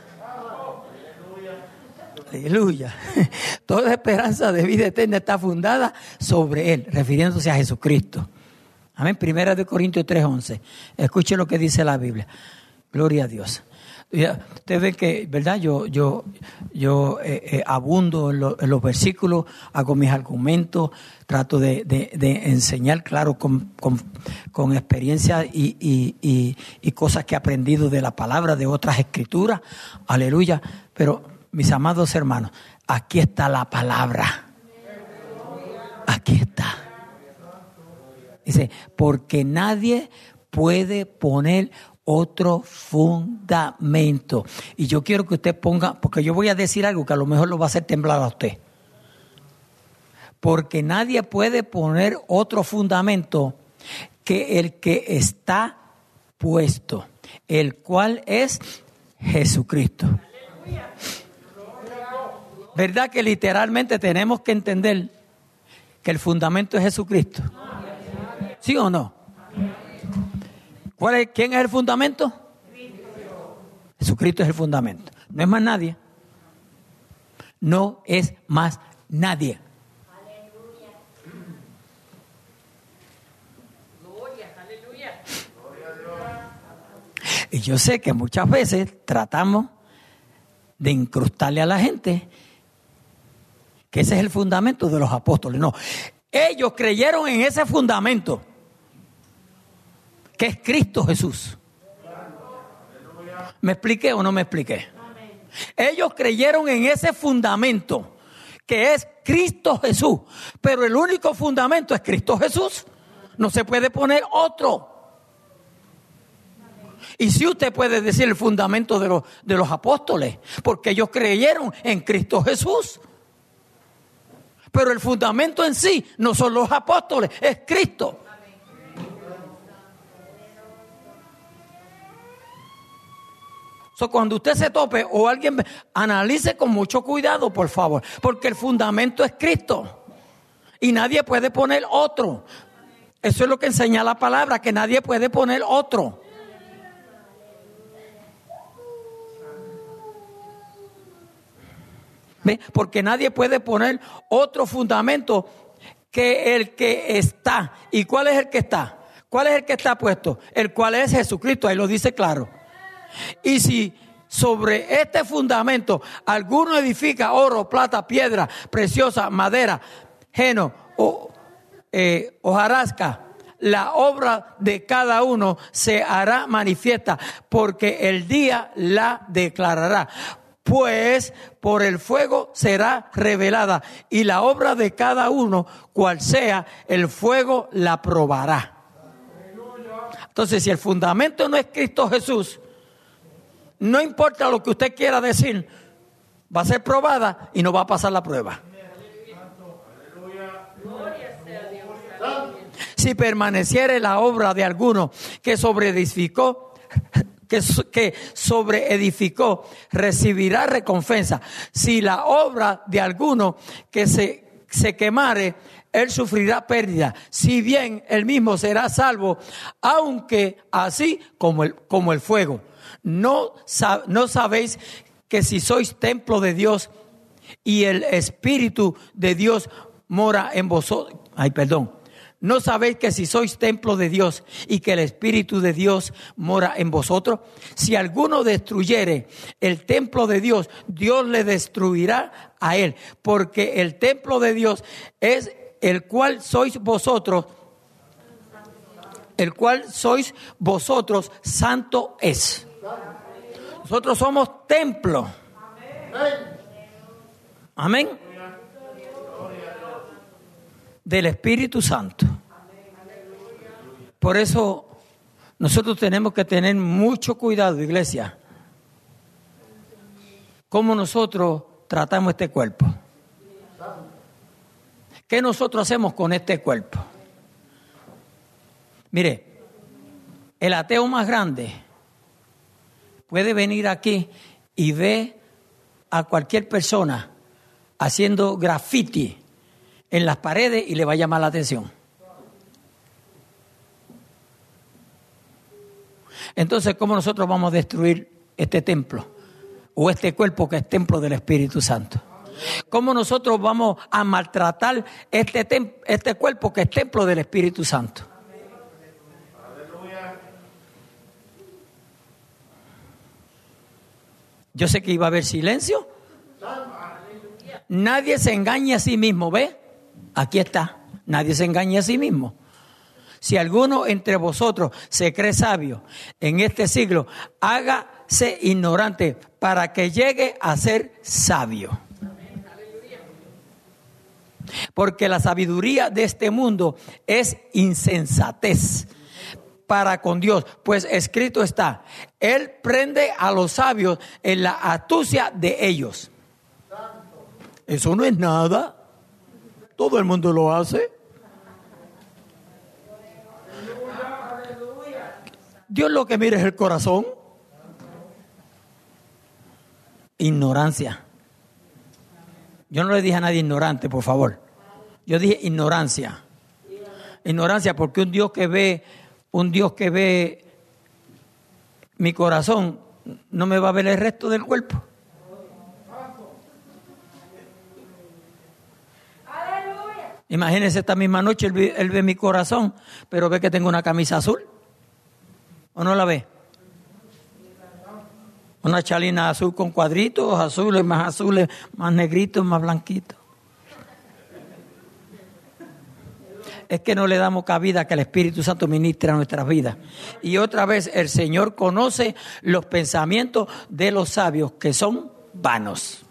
Aleluya. Toda esperanza de vida eterna está fundada sobre Él, refiriéndose a Jesucristo. Amén. Primera de Corintios tres once. Escuche lo que dice la Biblia. Gloria a Dios. Ustedes ven que, ¿verdad? Yo, yo, yo eh, eh, abundo en, lo, en los versículos, hago mis argumentos, trato de, de, de enseñar, claro, con, con, con experiencia y, y, y, y cosas que he aprendido de la palabra, de otras escrituras. Aleluya. Pero, mis amados hermanos, aquí está la palabra. Aquí está. Dice, porque nadie puede poner otro fundamento. Y yo quiero que usted ponga, porque yo voy a decir algo que a lo mejor lo va a hacer temblar a usted. Porque nadie puede poner otro fundamento que el que está puesto, el cual es Jesucristo. ¿Verdad que literalmente tenemos que entender que el fundamento es Jesucristo? ¿Sí o no? ¿Cuál es, ¿Quién es el fundamento? Jesucristo es el fundamento. No es más nadie. No es más nadie. Aleluya. Gloria, aleluya. Y yo sé que muchas veces tratamos de incrustarle a la gente que ese es el fundamento de los apóstoles. No, ellos creyeron en ese fundamento, que es Cristo Jesús. ¿Me expliqué o no me expliqué? Ellos creyeron en ese fundamento, que es Cristo Jesús. Pero el único fundamento es Cristo Jesús. No se puede poner otro. Y si usted puede decir el fundamento de los, de los apóstoles, porque ellos creyeron en Cristo Jesús. Pero el fundamento en sí no son los apóstoles, es Cristo. So, cuando usted se tope o alguien, analice con mucho cuidado, por favor, porque el fundamento es Cristo y nadie puede poner otro. Eso es lo que enseña la palabra, que nadie puede poner otro. ¿Ve? Porque nadie puede poner otro fundamento que el que está. ¿Y cuál es el que está? ¿Cuál es el que está puesto? El cual es Jesucristo, ahí lo dice claro. Y si sobre este fundamento alguno edifica oro, plata, piedra preciosa, madera, heno o eh, hojarasca, la obra de cada uno se hará manifiesta, porque el día la declarará. Pues por el fuego será revelada, y la obra de cada uno, cual sea, el fuego la probará. Entonces, si el fundamento no es Cristo Jesús, no importa lo que usted quiera decir, va a ser probada y no va a pasar la prueba. Si permaneciere la obra de alguno que sobreedificó, que, que sobreedificó, recibirá recompensa. Si la obra de alguno que se, se quemare, él sufrirá pérdida. Si bien él mismo será salvo, aunque así como el, como el fuego. No, no sabéis que si sois templo de Dios y el Espíritu de Dios mora en vosotros. Ay, perdón. ¿No sabéis que si sois templo de Dios y que el Espíritu de Dios mora en vosotros? Si alguno destruyere el templo de Dios, Dios le destruirá a él. Porque el templo de Dios es el cual sois vosotros, el cual sois vosotros, santo es. Nosotros somos templo. Amén. Del Espíritu Santo. Por eso nosotros tenemos que tener mucho cuidado, iglesia, cómo nosotros tratamos este cuerpo. ¿Qué nosotros hacemos con este cuerpo? Mire, el ateo más grande puede venir aquí y ver a cualquier persona haciendo graffiti en las paredes y le va a llamar la atención. Entonces, ¿cómo nosotros vamos a destruir este templo o este cuerpo que es templo del Espíritu Santo? ¿Cómo nosotros vamos a maltratar este, tem- este cuerpo que es templo del Espíritu Santo? Yo sé que iba a haber silencio. Nadie se engaña a sí mismo, ¿ve? Aquí está, nadie se engaña a sí mismo. Si alguno entre vosotros se cree sabio en este siglo, hágase ignorante para que llegue a ser sabio. Porque la sabiduría de este mundo es insensatez para con Dios, pues escrito está, Él prende a los sabios en la astucia de ellos. Eso no es nada. Todo el mundo lo hace. Dios lo que mira es el corazón. Ignorancia. Yo no le dije a nadie ignorante, por favor. Yo dije ignorancia. Ignorancia porque un Dios que ve, un Dios que ve mi corazón, no me va a ver el resto del cuerpo. Imagínense esta misma noche, él ve, él ve mi corazón, pero ve que tengo una camisa azul. ¿O no la ve? Una chalina azul con cuadritos, azules, más azules, más negritos, más blanquitos. Es que no le damos cabida que el Espíritu Santo ministre a nuestras vidas. Y otra vez, el Señor conoce los pensamientos de los sabios que son vanos.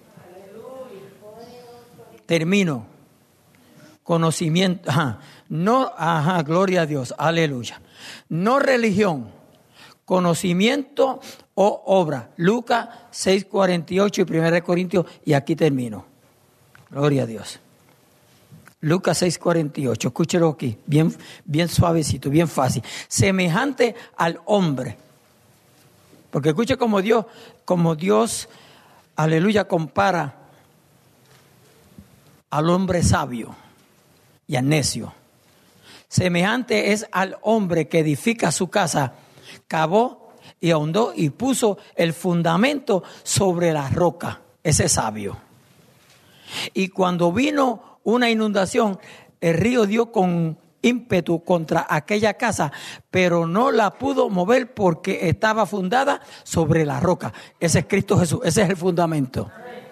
Termino. Conocimiento, ajá, no, ajá, gloria a Dios, aleluya. No religión, conocimiento o obra. Lucas seis cuarenta y ocho y primera de Corintios, y aquí termino. Gloria a Dios. Lucas seis cuarenta y ocho, escúchelo aquí, bien, bien suavecito, bien fácil. Semejante al hombre. Porque escuche como Dios, como Dios, aleluya, compara al hombre sabio y al necio. Semejante es al hombre que edifica su casa, cavó y ahondó y puso el fundamento sobre la roca. Ese es sabio. Y cuando vino una inundación, el río dio con ímpetu contra aquella casa, pero no la pudo mover porque estaba fundada sobre la roca. Ese es Cristo Jesús, ese es el fundamento.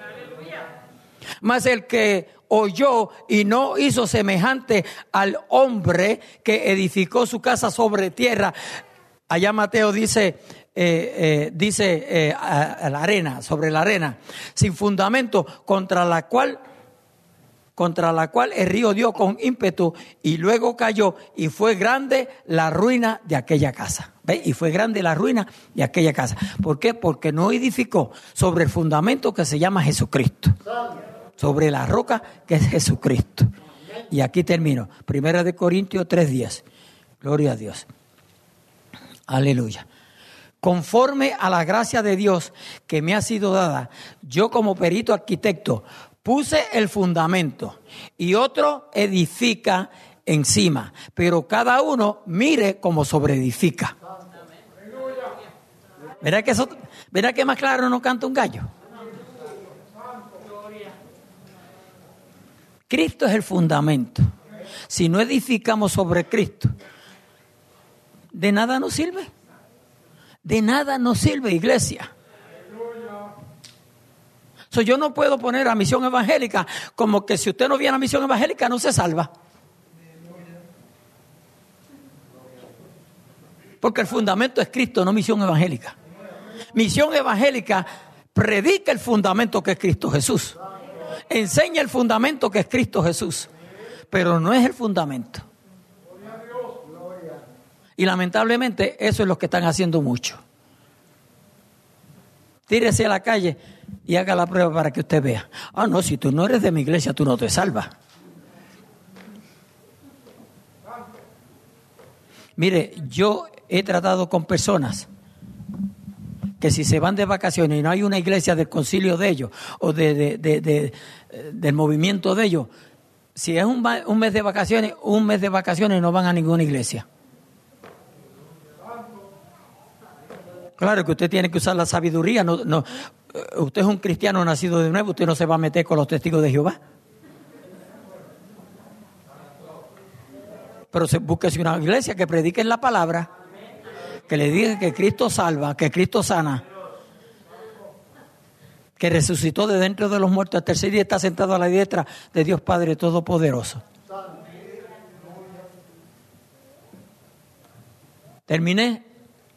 Mas el que oyó y no hizo semejante al hombre que edificó su casa sobre tierra. Allá Mateo dice, eh, eh, dice eh, a, a la arena, sobre la arena, sin fundamento, contra la cual contra la cual el río dio con ímpetu y luego cayó, y fue grande la ruina de aquella casa. ¿Ve? Y fue grande la ruina de aquella casa. ¿Por qué? Porque no edificó sobre el fundamento que se llama Jesucristo. Sobre la roca que es Jesucristo. Y aquí termino. Primera de Corintios tres diez. Gloria a Dios. Aleluya. Conforme a la gracia de Dios que me ha sido dada, yo como perito arquitecto puse el fundamento y otro edifica encima, pero cada uno mire cómo sobreedifica. ¿Verá que eso, verá que más claro no canta un gallo? Cristo es el fundamento. Si no edificamos sobre Cristo, de nada nos sirve. De nada nos sirve, iglesia. So, yo no puedo poner a misión evangélica como que si usted no viene a misión evangélica no se salva. Porque el fundamento es Cristo, no misión evangélica. Misión evangélica predica el fundamento que es Cristo Jesús. Enseña el fundamento que es Cristo Jesús. Pero no es el fundamento. Y lamentablemente eso es lo que están haciendo mucho. Tírese a la calle y haga la prueba para que usted vea. Ah, no, si tú no eres de mi iglesia, tú no te salvas. Mire, yo he tratado con personas que si se van de vacaciones y no hay una iglesia del concilio de ellos o de, de, de, de, del movimiento de ellos, si es un, un mes de vacaciones, un mes de vacaciones no van a ninguna iglesia. Claro que usted tiene que usar la sabiduría. No, no, usted es un cristiano nacido de nuevo, usted no se va a meter con los testigos de Jehová. Pero se, búsquese una iglesia que predique la palabra, que le diga que Cristo salva, que Cristo sana, que resucitó de dentro de los muertos, al tercer día está sentado a la diestra de Dios Padre Todopoderoso. Terminé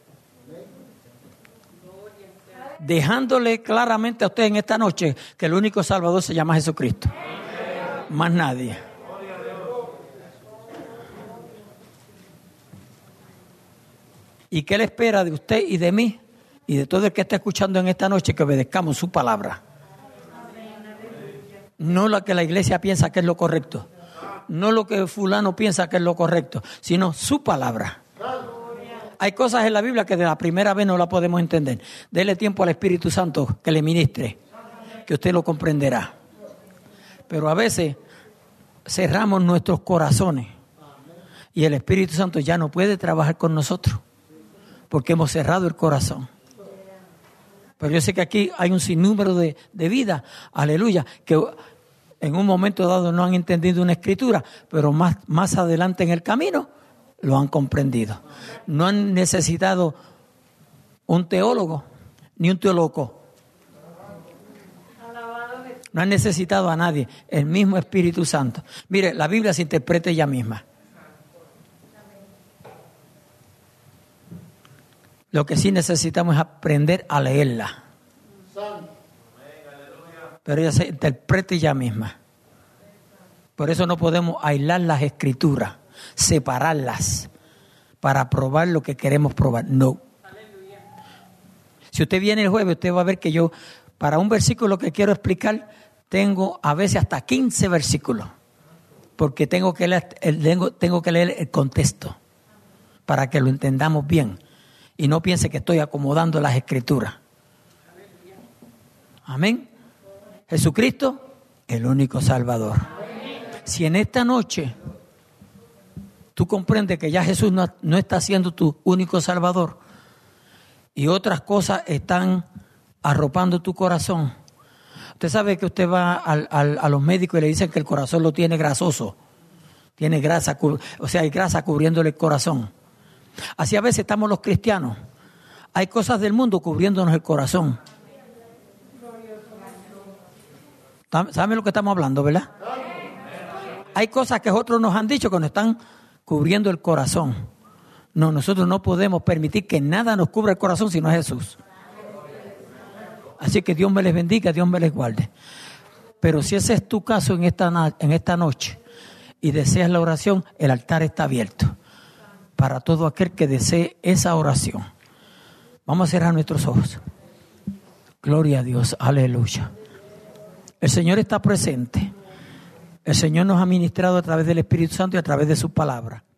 dejándole claramente a usted en esta noche que el único Salvador se llama Jesucristo. Más nadie. ¿Y qué le espera de usted y de mí y de todo el que está escuchando en esta noche? Que obedezcamos su palabra. No lo que la iglesia piensa que es lo correcto, no lo que fulano piensa que es lo correcto, sino su palabra. Hay cosas en la Biblia que de la primera vez no la podemos entender. Dele tiempo al Espíritu Santo que le ministre, que usted lo comprenderá. Pero a veces cerramos nuestros corazones y el Espíritu Santo ya no puede trabajar con nosotros porque hemos cerrado el corazón. Pero yo sé que aquí hay un sinnúmero de, de vidas, aleluya, que en un momento dado no han entendido una escritura, pero más, más adelante en el camino lo han comprendido. No han necesitado un teólogo ni un teólogo. No han necesitado a nadie. El mismo Espíritu Santo. Mire, la Biblia se interpreta ella misma. Lo que sí necesitamos es aprender a leerla. Pero ella se interpreta ella misma. Por eso no podemos aislar las escrituras, separarlas para probar lo que queremos probar. No. Si usted viene el jueves, usted va a ver que yo, para un versículo que quiero explicar, tengo a veces hasta quince versículos. Porque tengo que leer, tengo, tengo que leer el contexto para que lo entendamos bien. Y no piense que estoy acomodando las escrituras. Amén. Jesucristo, el único Salvador. Si en esta noche tú comprendes que ya Jesús no, no está siendo tu único Salvador y otras cosas están arropando tu corazón. Usted sabe que usted va al, al, a los médicos y le dicen que el corazón lo tiene grasoso. Tiene grasa, o sea, hay grasa cubriéndole el corazón. Así a veces estamos los cristianos. Hay cosas del mundo cubriéndonos el corazón. ¿Saben lo que estamos hablando, verdad? Hay cosas que otros nos han dicho que nos están cubriendo el corazón. No, nosotros no podemos permitir que nada nos cubra el corazón si no es Jesús. Así que Dios me les bendiga, Dios me les guarde. Pero si ese es tu caso en esta, na- en esta noche y deseas la oración, el altar está abierto para todo aquel que desee esa oración. Vamos a cerrar nuestros ojos. Gloria a Dios, aleluya. El Señor está presente. El Señor nos ha ministrado a través del Espíritu Santo y a través de su palabra.